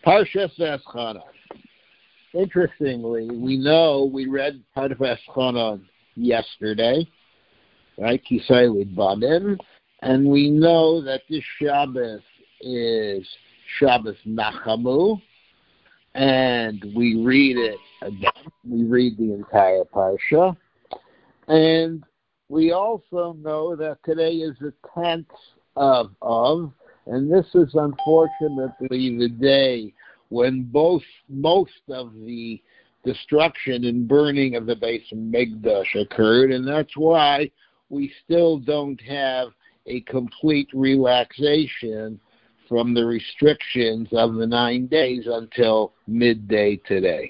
Parshas Eschana. Interestingly, we read part of Eschana yesterday, right? Kisei Lidbanim, and we know that this Shabbos is Shabbos Nachamu, and we read it again. We read the entire Parsha, and we also know that today is the 10th of Av, and this is unfortunately the day when most of the destruction and burning of the Beis Mikdash occurred, and that's why we still don't have a complete relaxation from the restrictions of the 9 days until midday today.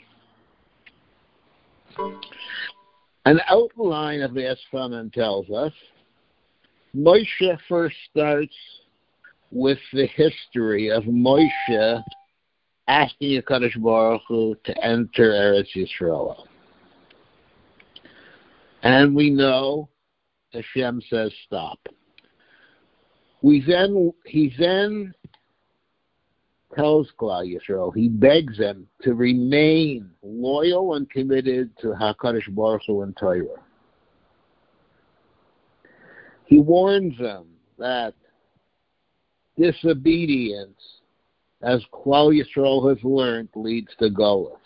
An outline of the Esfanan tells us Moshe first starts with the history of Moshe asking HaKadosh Baruch Hu to enter Eretz Yisrael. And we know Hashem says stop. He then tells Klal Yisrael, he begs them to remain loyal and committed to HaKadosh Baruch Hu and Torah. He warns them that disobedience, as Klal Yisrael has learned, leads to Golus.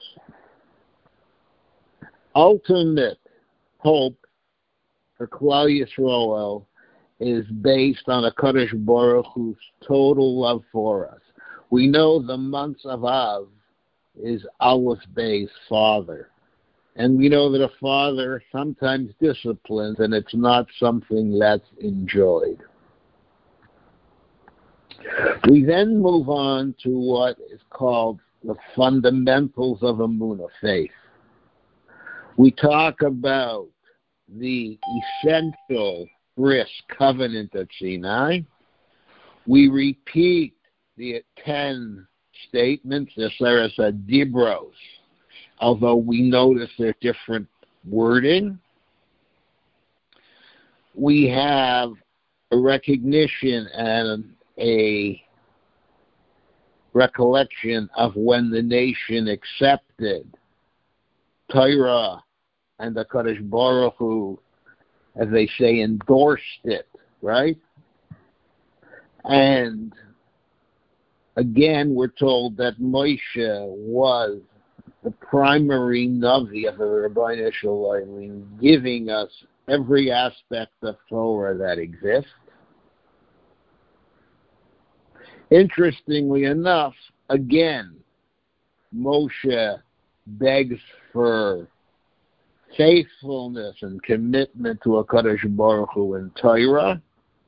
Ultimate hope for Klal Yisrael is based on HaKadosh Baruch Hu's total love for us. We know the months of Av is Aleph Bey's father. And we know that a father sometimes disciplines, and it's not something that's enjoyed. We then move on to what is called the fundamentals of Emunah, faith. We talk about the essential bris covenant at Sinai. We repeat the 10 statements, the Seres Dibros, although we notice their different wording. We have a recognition and a recollection of when the nation accepted Torah and the HaKadosh Baruch Hu, as they say, endorsed it, right? And again, we're told that Moshe was the primary Navi of the Rabbeinu Shalom, giving us every aspect of Torah that exists. Interestingly enough, again, Moshe begs for faithfulness and commitment to HaKadosh Baruch Hu and Torah.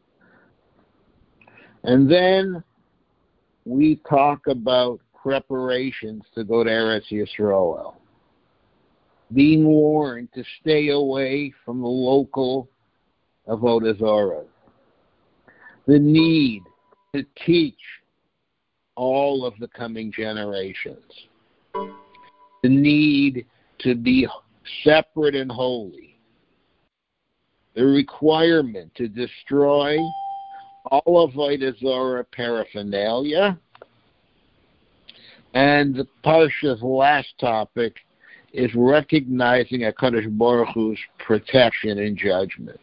And then we talk about preparations to go to Eretz Yisrael, being warned to stay away from the local Avodah Zarah, the need to teach all of the coming generations, the need to be separate and holy, the requirement to destroy all of Avodah Zarah paraphernalia, and the Parsha's last topic is recognizing HaKadosh Baruch Hu's protection and judgment.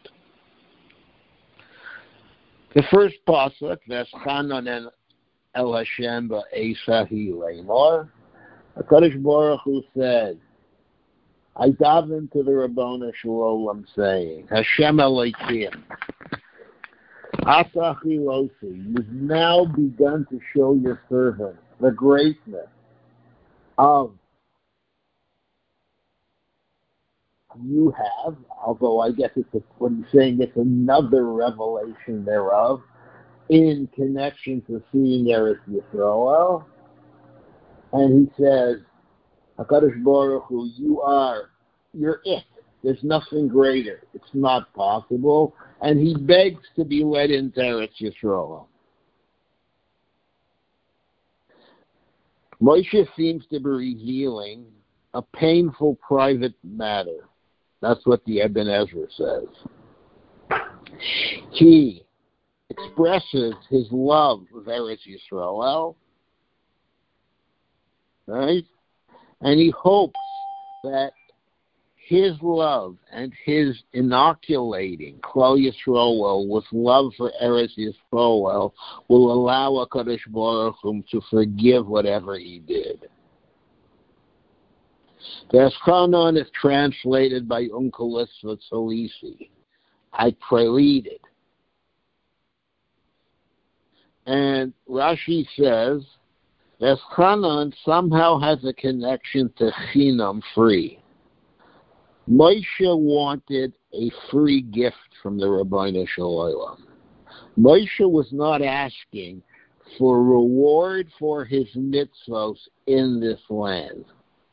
The first pasuk, Veschanan El Hashem Ba'esahi Leimor, HaKadosh Baruch Hu said, I daven to the Rabbanu Shalom saying, Hashem Elokim, Asachi Losi, you've now begun to show your servant the greatness of you have, although I guess what he's saying, it's another revelation thereof in connection to seeing Eretz Yisrael. And he says, HaKadosh Baruch Hu, you're it. There's nothing greater. It's not possible. And he begs to be led into Eretz Yisrael. Moshe seems to be revealing a painful private matter. That's what the Ibn Ezra says. He expresses his love of Eretz Yisrael, right? And he hopes that his love and his inoculating Klal Yisrael with love for Eretz Yisrael will allow HaKadosh Baruch Hu to forgive whatever he did. The Eschanon is translated by Onkelos Tzalisi. I prayed it. And Rashi says, Eschanon somehow has a connection to Chinam, free. Moshe wanted a free gift from the Rabbeinu Shalom. Moshe was not asking for reward for his mitzvos in this land.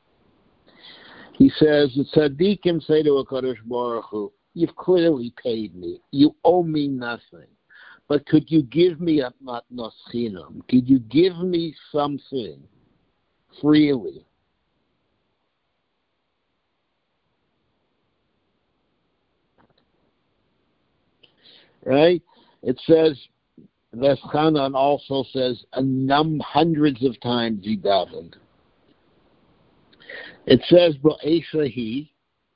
He says, the tzaddikim say to HaKadosh Baruch Hu, you've clearly paid me. You owe me nothing. But could you give me a matnos chinam? Could you give me something freely? Right? It says, Veschanan also says hundreds of times he davened. It says, Ba'esahi,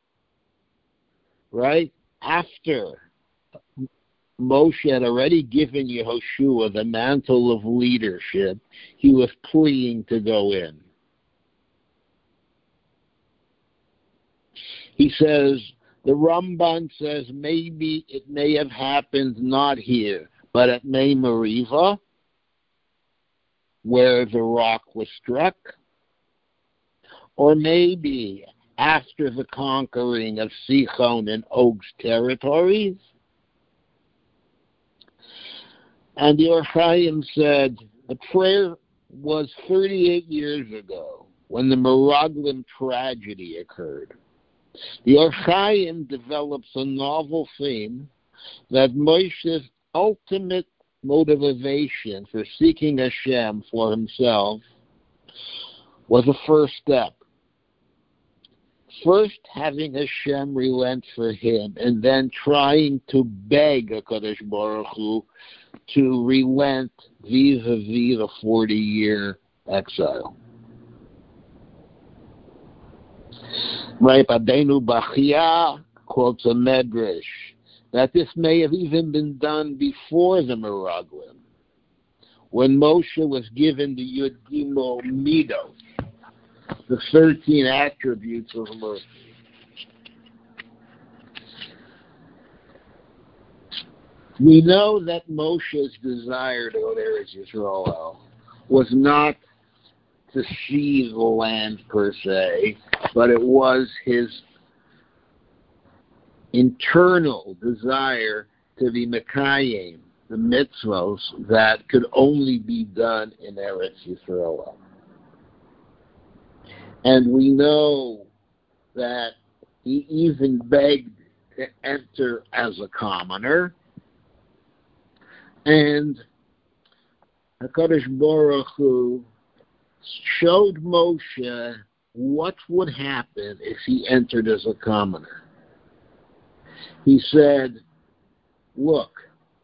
right? After Moshe had already given Yehoshua the mantle of leadership, he was pleading to go in. He says, the Ramban says maybe it may have happened not here, but at Mei Meriva, where the rock was struck, or maybe after the conquering of Sichon and Og's territories. And the Or Chaim said the prayer was 38 years ago when the Meraglim tragedy occurred. The Or Chaim develops a novel theme that Moshe's ultimate motivation for seeking Hashem for himself was a first step. First, having Hashem relent for him, and then trying to beg HaKadosh Baruch Hu to relent vis-a-vis the 40-year exile. Right, Adenu Bachia quotes a medrash that this may have even been done before the Meraglim, when Moshe was given the Yud Gimel Midot, the 13 attributes of mercy. We know that Moshe's desire to go to Eretz Yisrael was not to see the land per se, but it was his internal desire to be Mekayim, the mitzvos that could only be done in Eretz Yisrael. And we know that he even begged to enter as a commoner. And HaKadosh Baruch Hu showed Moshe what would happen if he entered as a commoner. He said, look,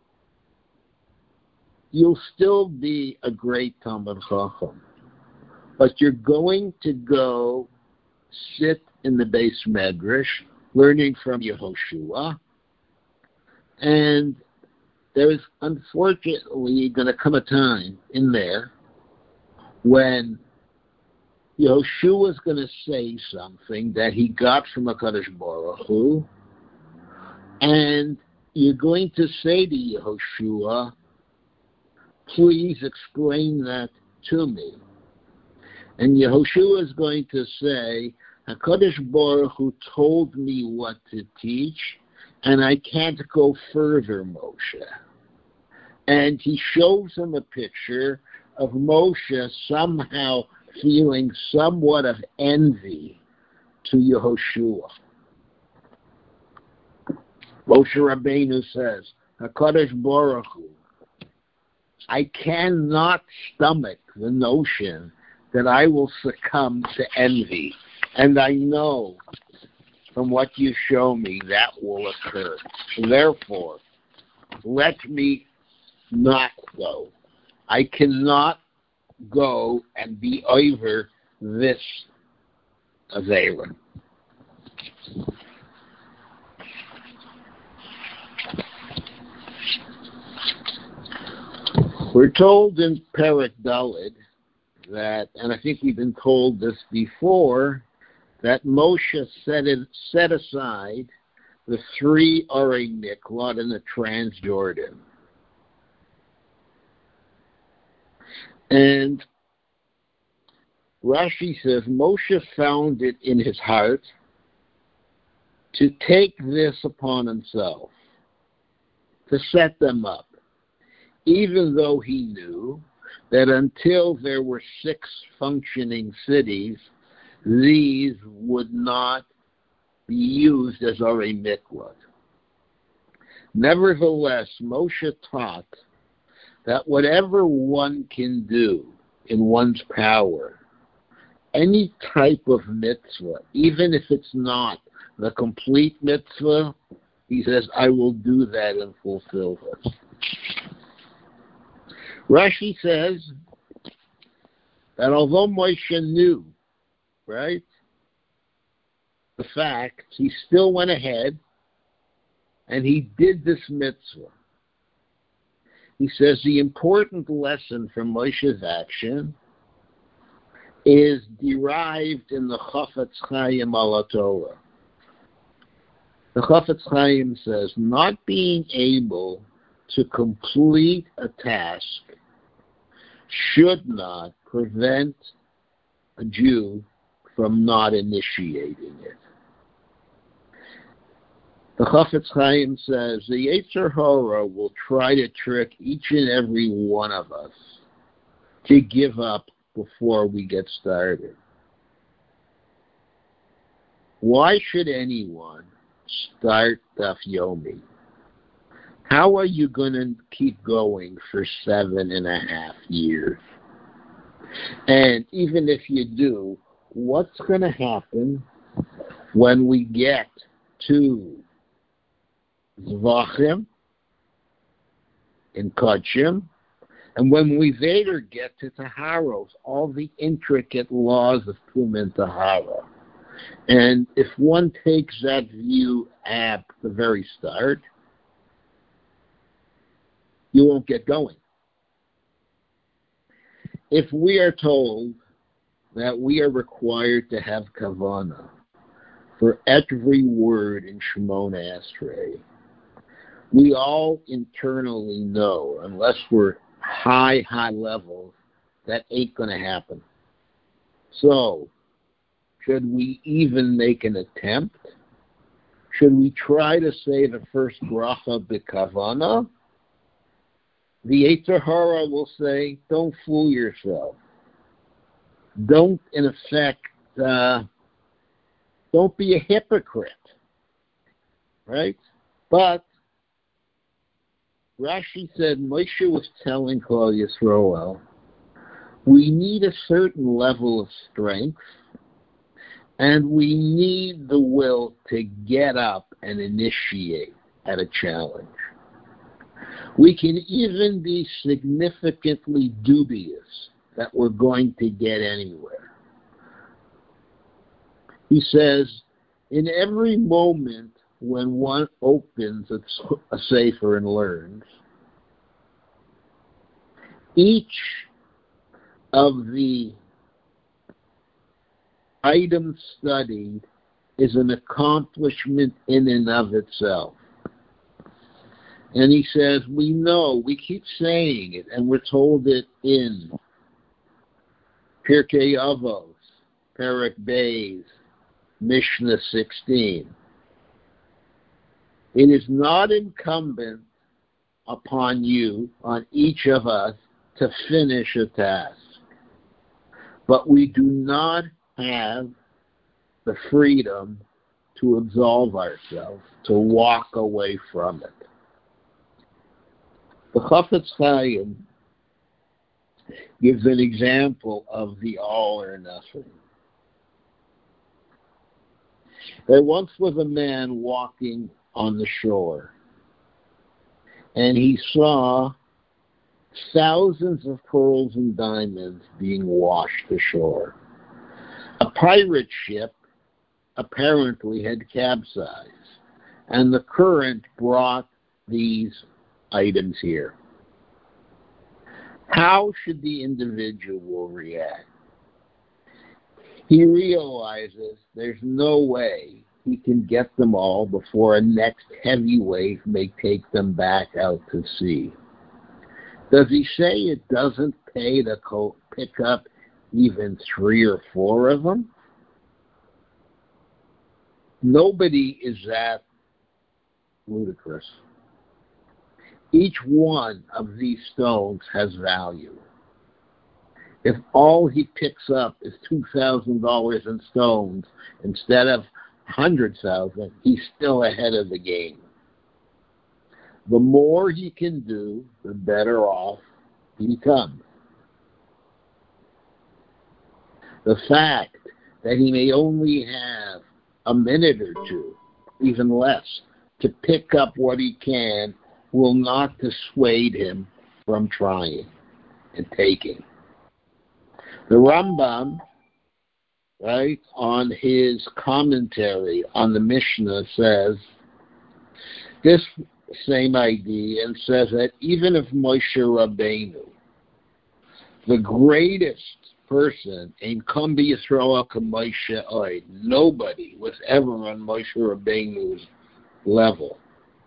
you'll still be a great Talmid Chacham, but you're going to go sit in the Beis Medrash, learning from Yehoshua, and there's unfortunately going to come a time in there when Yehoshua is going to say something that he got from HaKadosh Baruch Hu, and you're going to say to Yehoshua, please explain that to me. And Yehoshua is going to say, HaKadosh Baruch Hu told me what to teach, and I can't go further, Moshe. And he shows him a picture of Moshe somehow feeling somewhat of envy to Yehoshua. Moshe Rabbeinu says, HaKadosh Baruch Hu, I cannot stomach the notion that I will succumb to envy. And I know from what you show me that will occur. Therefore, let me not go. I cannot go and be over this Avera. We're told in Perek Dalet that, and I think we've been told this before, that Moshe set aside the 3 Arei Miklot in the Transjordan. And Rashi says Moshe found it in his heart to take this upon himself, to set them up, even though he knew that until there were 6 functioning cities, these would not be used as Arei Miklot. Nevertheless, Moshe taught that whatever one can do in one's power, any type of mitzvah, even if it's not the complete mitzvah, he says, I will do that and fulfill it. Rashi says that although Moshe knew, right, the facts, he still went ahead and he did this mitzvah. He says the important lesson from Moshe's action is derived in the Chafetz Chaim al Torah. The Chafetz Chaim says not being able to complete a task should not prevent a Jew from not initiating it. The Chafetz Chaim says the Yetzer Hara will try to trick each and every one of us to give up before we get started. Why should anyone start Daf Yomi? How are you going to keep going for 7.5 years? And even if you do, what's going to happen when we get to Zvachim and Kodshim, and when we later get to Taharos, all the intricate laws of Tum and Tahara? And if one takes that view at the very start, you won't get going. If we are told that we are required to have kavanah for every word in Shemona Esrei, we all internally know, unless we're high levels, that ain't going to happen. So, should we even make an attempt? Should we try to say the first bracha b'kavanah? The Yetzer Hara will say, don't fool yourself. Don't, in effect, don't be a hypocrite. Right? But Rashi said Moshe was telling Klal Yisroel, we need a certain level of strength, and we need the will to get up and initiate at a challenge. We can even be significantly dubious that we're going to get anywhere. He says, in every moment when one opens a sefer and learns, each of the items studied is an accomplishment in and of itself. And he says, we know, we keep saying it, and we're told it in Pirkei Avos, Perek Beis, Mishnah 16. It is not incumbent upon you, on each of us, to finish a task. But we do not have the freedom to absolve ourselves, to walk away from it. The Chafetz Chaim gives an example of the all or nothing. There once was a man walking on the shore, and he saw thousands of pearls and diamonds being washed ashore. A pirate ship apparently had capsized, and the current brought these items here. How should the individual react? He realizes there's no way he can get them all before a next heavy wave may take them back out to sea. Does he say it doesn't pay to pick up even 3 or 4 of them? Nobody is that ludicrous. Each one of these stones has value. If all he picks up is $2,000 in stones instead of 100,000, he's still ahead of the game. The more he can do, the better off he becomes. The fact that he may only have a minute or two, even less, to pick up what he can will not dissuade him from trying and taking. The Rambam, right, on his commentary on the Mishnah says this same idea and says that even if Moshe Rabbeinu, the greatest person in Kambi Yisrael Moshe Oid, nobody was ever on Moshe Rabbeinu's level,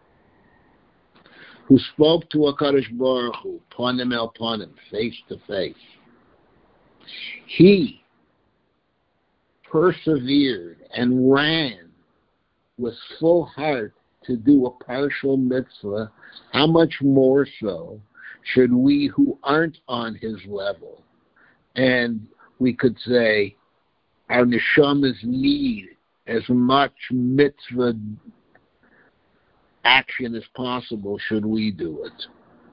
who spoke to HaKadosh Baruch Hu, panim el panim, face to face. He persevered and ran with full heart to do a partial mitzvah. How much more so should we who aren't on his level, and we could say our neshamas need as much mitzvah action as possible, should we do it?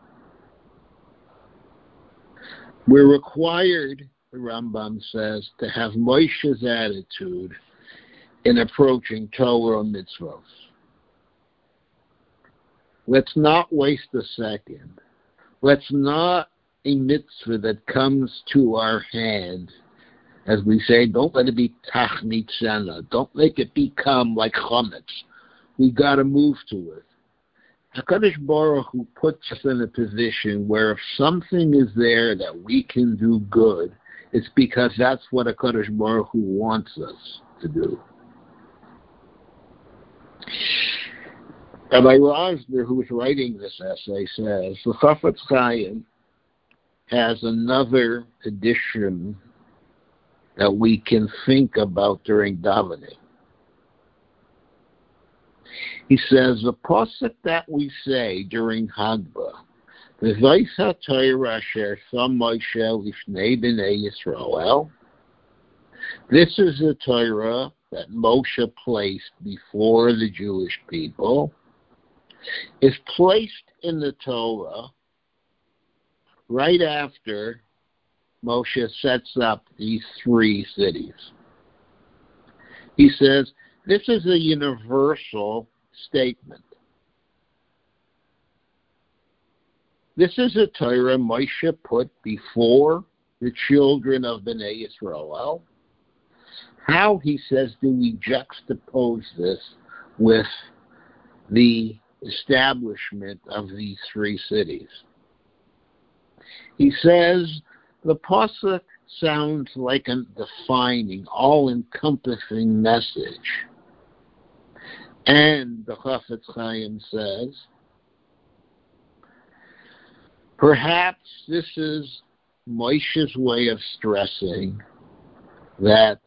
We're required, the Rambam says, to have Moshe's attitude in approaching Torah mitzvahs. Let's not waste a second. Let's not a mitzvah that comes to our hand, as we say, don't let it be tachnit shena. Don't make it become like chametz. We got to move to it. HaKadosh Baruch Hu puts us in a position where if something is there that we can do good, it's because that's what HaKadosh Baruch Hu wants us to do. Rabbi Rosner, who is writing this essay, says the Chafetz Chaim has another addition that we can think about during davening. He says the pasuk that we say during Hagbah, "V'vayis haTorah asher sam Moshe lifnei bnei Yisrael." This is the Torah that Moshe placed before the Jewish people. Is placed in the Torah right after Moshe sets up these 3 cities. He says this is a universal statement. This is a Torah Moshe put before the children of Bnei Yisrael. How, he says, do we juxtapose this with the establishment of these 3 cities? He says the pasuk sounds like a defining, all-encompassing message. And the Chafetz Chaim says, perhaps this is Moshe's way of stressing that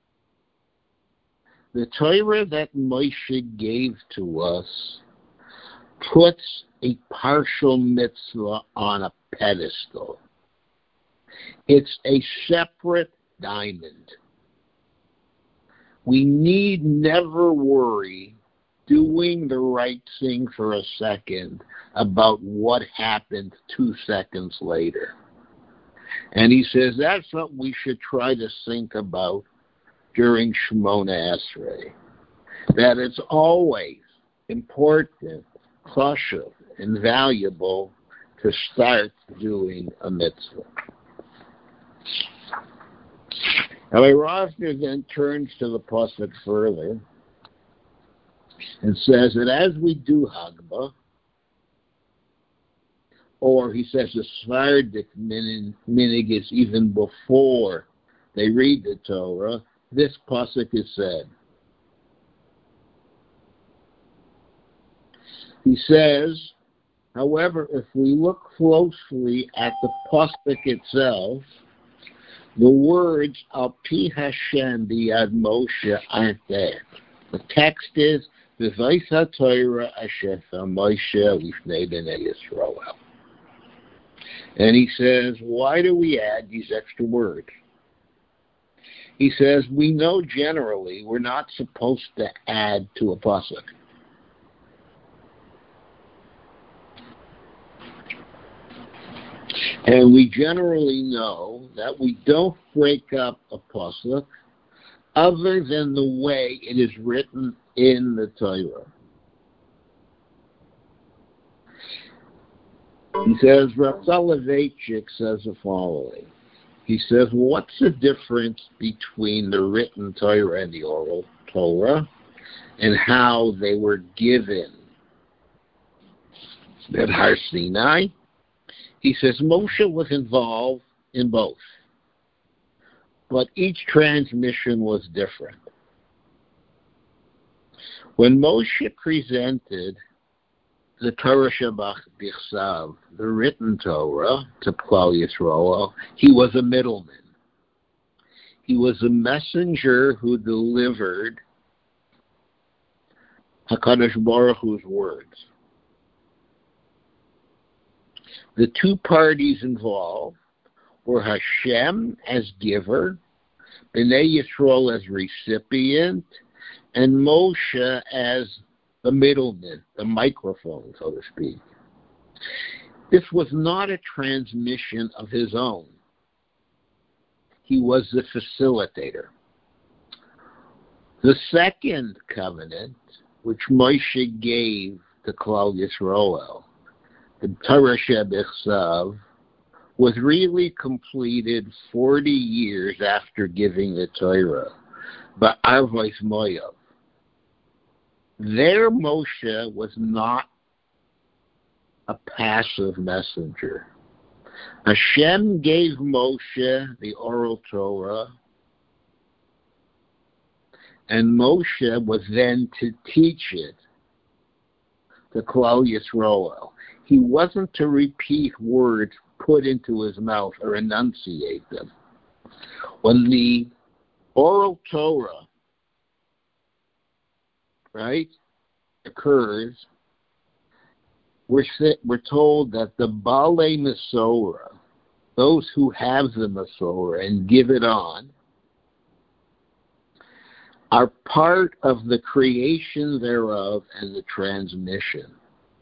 the Torah that Moshe gave to us puts a partial mitzvah on a pedestal. It's a separate diamond. We need never worry doing the right thing for a second about what happened 2 seconds later. And he says that's what we should try to think about during Shemona Esrei. That it's always important, chashuv, and valuable to start doing a mitzvah. Rabbi Rosner then turns to the pasuk further and says that as we do Hagbah, or he says the Sephardic minig is even before they read the Torah, this pasuk is said. He says, however, if we look closely at the pasuk itself, the words Al Pi Hashem B'Yad Moshe aren't there. The text is V'Vayis HaTorah Asher Moshe Lifnei Bnei Yisrael. And he says, why do we add these extra words? He says, we know generally we're not supposed to add to a pasuk. And we generally know that we don't break up a pasuk other than the way it is written in the Torah. He says, Rav Soloveitchik says the following. He says, what's the difference between the written Torah and the oral Torah and how they were given at Har Sinai? He says Moshe was involved in both, but each transmission was different. When Moshe presented the Torah Shabbat, the written Torah, to Klal Yisrael, he was a middleman. He was a messenger who delivered HaKadosh Baruch Hu's words. The two parties involved were Hashem as giver, Bnei Yisrael as recipient, and Moshe as the middleman, the microphone, so to speak. This was not a transmission of his own. He was the facilitator. The second covenant, which Moshe gave to Klal Yisrael, the Torah Shebechsav, was really completed 40 years after giving the Torah, by Arvos Moav. There Moshe was not a passive messenger. Hashem gave Moshe the oral Torah, and Moshe was then to teach it to Klal Yisrael. He wasn't to repeat words put into his mouth or enunciate them. When the oral Torah, right, occurs, we're told that the Balei Masorah, those who have the Masorah and give it on, are part of the creation thereof and the transmission.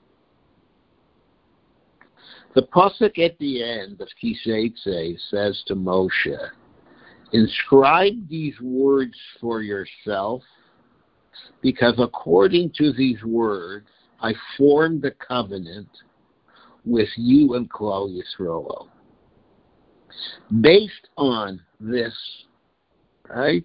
The pasuk at the end of Kiseitze says to Moshe, inscribe these words for yourself, because according to these words, I formed a covenant with you and Klal Yisrael. Based on this, right,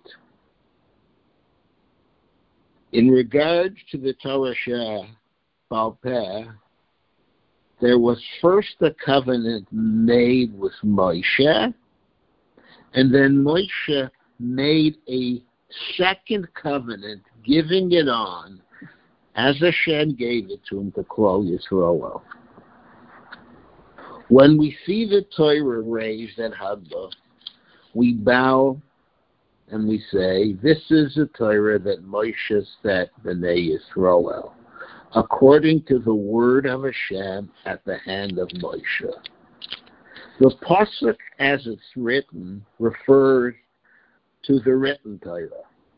in regards to the Torah She'ba'al Peh, there was first a covenant made with Moshe, and then Moshe made a second covenant, giving it on, as Hashem gave it to him, to Klal Yisrael. When we see the Torah raised at Hagbah, we bow and we say, this is the Torah that Moshe set Bnei Yisrael, according to the word of Hashem at the hand of Moshe. The pasuk, as it's written, refers to the written Torah.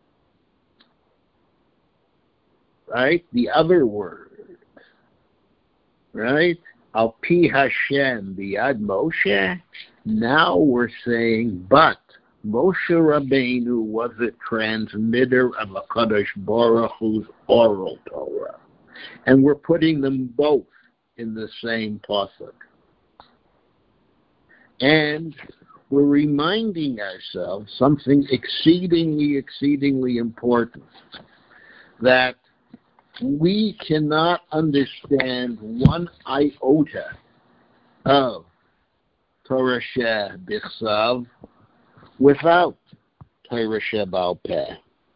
Right? The other word. Right? Al Pi Hashem B'Yad Moshe. Now we're saying, but Moshe Rabbeinu was a transmitter of HaKadosh Baruch Hu's oral Torah. And we're putting them both in the same pasuk. And we're reminding ourselves something exceedingly important, that we cannot understand one iota of Torah Shebichsav without Torah Sheba'al Peh.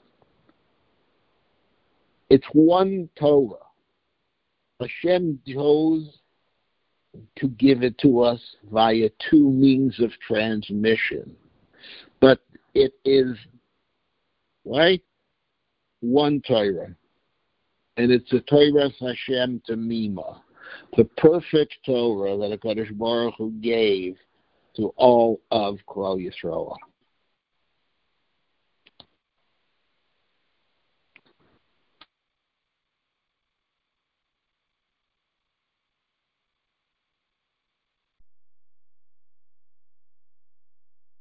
It's one Torah. Hashem chose to give it to us via two means of transmission. But it is, right, one Torah. And it's a Torah Hashem Tamima, the perfect Torah that HaKadosh Baruch Hu gave to all of Klal Yisrael.